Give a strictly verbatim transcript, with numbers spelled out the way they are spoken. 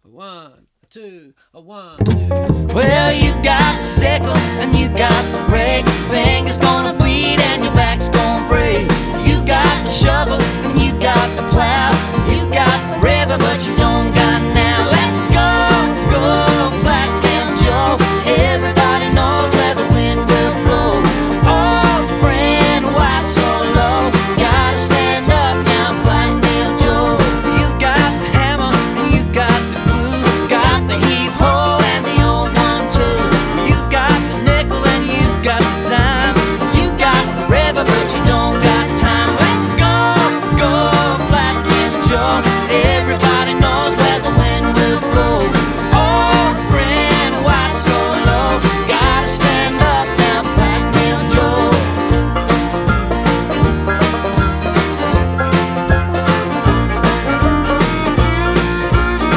One, two, a one, two. Well, you got the sickle and you got the rake. Fingers gonna bleed and your back's gonna